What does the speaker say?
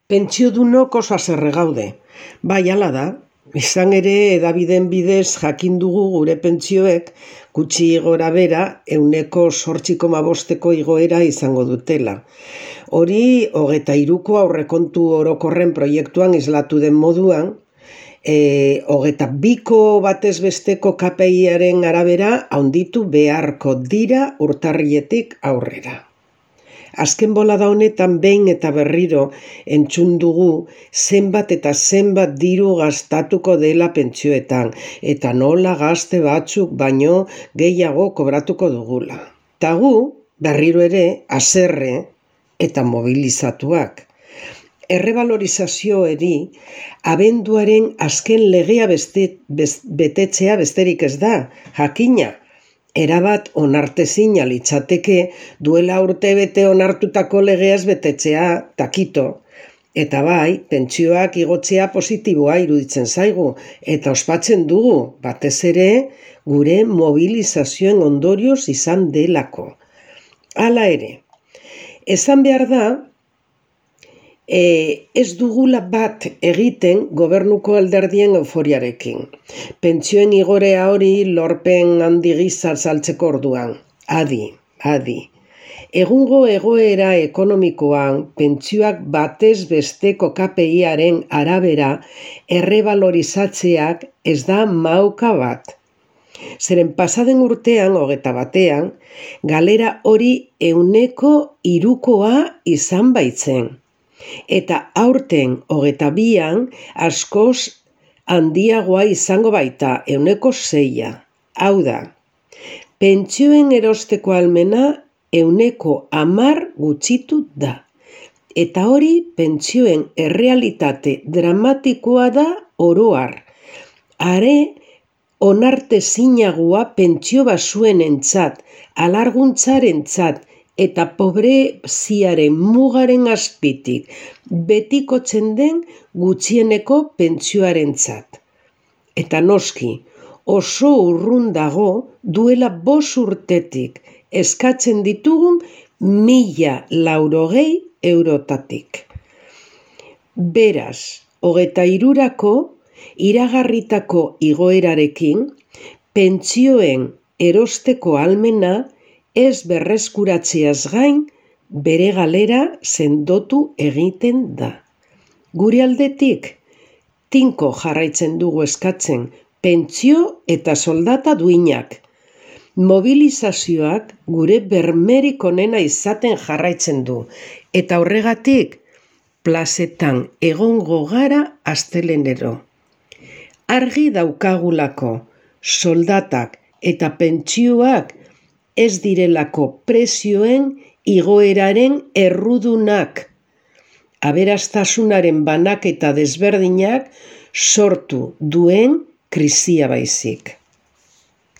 Pentsiodunok oso haserre gaude. Bai, hala da. Izan ere, hedabideen bidez jakin dugu gure pentsioek gutxi gora bera 8,5% igoera izango dutela. Hori 23ko aurrekontu orokorren proiektuan islatu den moduan, 22ko batez besteko KPIaren arabera handitu beharko dira urtarriletik aurrera. Azken bolada honetan behin eta berriro entzun dugu zenbat eta zenbat diru gastatuko dela pentsioetan, eta nola gazte batzuk baino gehiago kobratuko dugula. Ta gu, berriro ere, haserre eta mobilizatuak. Errebalorizazioari abenduaren azken legea betetzea besterik ez da, jakina. Erabat onartezina litzateke duela urtebete onartutako legeaz betetzea takito. Eta bai, pentsioak igotzea positiboa iruditzen zaigu, eta ospatzen dugu, batez ere, gure mobilizazioen ondorioz izan delako. Hala ere, esan behar da, ez dugula bat egiten gobernuko alderdien euforiarekin. Pentsioen igorea hori lorpen handi gisa saltzeko orduan. Adi. Egungo egoera ekonomikoan pentsioak batez besteko KPIaren arabera errebalorizatzeak ez da mauka bat. Zeren pasaden urtean, 21, galera hori 3koa izan baitzen. Eta aurten 22an askoz handiagoa izango baita 6. Hau da, pentsioen erosteko ahalmena 10% gutxitu da. Eta hori pentsioen errealitate dramatikoa da oro har. Are onartezinagoa pentsio baxuenentzat, alarguntzarentzat, eta pobreziaren mugaren azpitik betikotzen den gutxieneko pentsioarentzat. Eta noski, oso urrun dago duela 5 urtetik eskatzen ditugun 1.080 eurotatik. Beraz, 23ko iragarritako igoerarekin pentsioen erosteko ahalmena ez berreskuratzeaz gain, bere galera sendotu egiten da. Gure aldetik, tinko jarraitzen dugu eskatzen, pentsio eta soldata duinak. Mobilizazioak gure bermerik onena izaten jarraitzen du, eta horregatik, plazetan egongo gara astelenero. Argi daukagulako, soldatak eta pentsioak ez direlako prezioen igoeraren errudunak. Aberastasunaren banaketa desberdinak sortu duen krisia baizik.